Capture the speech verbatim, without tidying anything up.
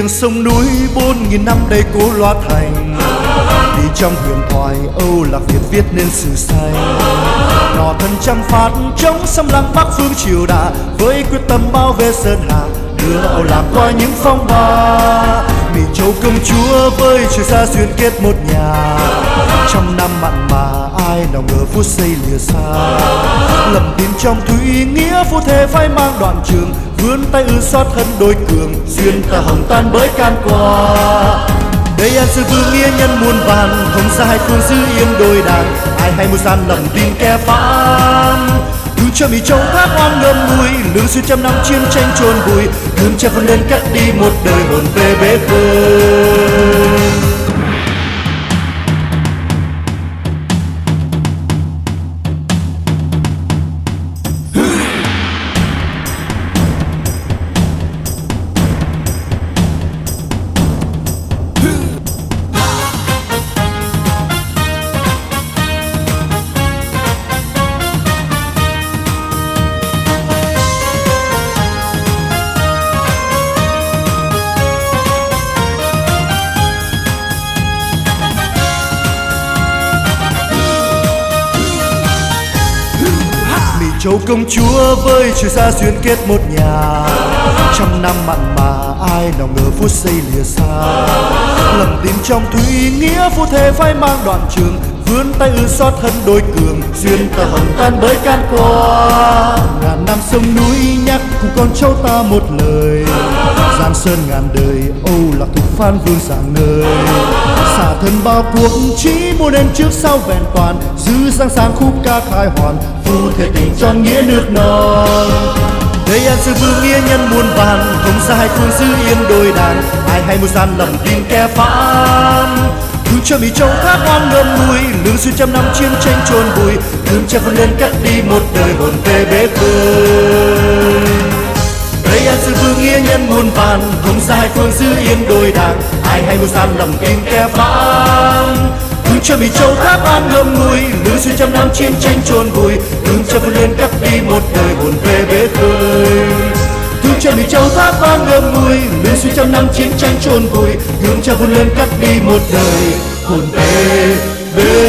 tiếng sông núi bốn nghìn năm đầy cố loa thành. Đi trong huyền thoại Âu Lạc Việt viết nên sử say. Nỏ thân trăm phát chống xâm lăng Bắc phương triều Đà, với quyết tâm bảo vệ sơn hà đưa Âu Lạc qua những phong ba. Mỹ Châu công chúa với trời xa duyên kết một nhà, trăm năm mặn mà ai nào ngờ phút giây lìa xa. Lầm tin trong thủy nghĩa phu thề phai mang đoạn trường, vươn tay ư xót thân đôi cường, duyên ta hồng tan bởi can qua. Đây an sư vương nghĩa nhân muôn vàn, hồng gia hai phương giữ yên đôi đàn. Ai hay mưu gian lầm tin kẻ phán, hướng cho Mỹ Châu thác oan ngâm ngùi. Lương xuyên trăm năm chiến tranh chôn vùi, hướng cha vươn lên cắt đi một đời hồn về bế khơi. Châu công chúa với trời xa duyên kết một nhà, trăm năm mặn mà ai nào ngờ phút giây lìa xa. Lầm tin trong thủy nghĩa phu thề phai mang đoạn trường, vươn tay ư xót thân đôi cường, duyên ta hồng tan bởi can qua. Ngàn năm sông núi nhắc cùng con cháu ta một lời, giang sơn ngàn đời Âu Lạc thục phan vương dạng nơi. Xả thân bao cuộc chí muôn đến trước sau vẹn toàn, giữ sang sáng khúc ca khai hoàn, phu thể tình tròn nghĩa nước non. Đây an sư vương nghĩa nhân muôn vàn, hồng gia hai phương giữ yên đôi đàn. Ai hay mưu gian lầm tin kẻ phán, hướng cho Mỹ Châu thác oan ngâm ngùi. Lương xuyên trăm năm chiến tranh chôn vùi, hướng cha vươn lên cắt đi một đời hồn về bế khơi. Đây an sư vương nghĩa nhân muôn vàn, hồng gia hai phương giữ yên đôi đàn. Ai hay mưu gian lầm tin kẻ phán, hướng cho Mỹ Châu thác oan ngâm ngùi. Lương xuyên trăm năm chiến tranh chôn vùi, hướng cha vươn lên cắt đi một đời hồn về bế khơi. Hướng cho Mỹ Châu thác oan ngâm ngùi, lương xuyên trăm năm chiến tranh chôn vùi, hướng cha vươn lên cắt đi một đời hồn về bế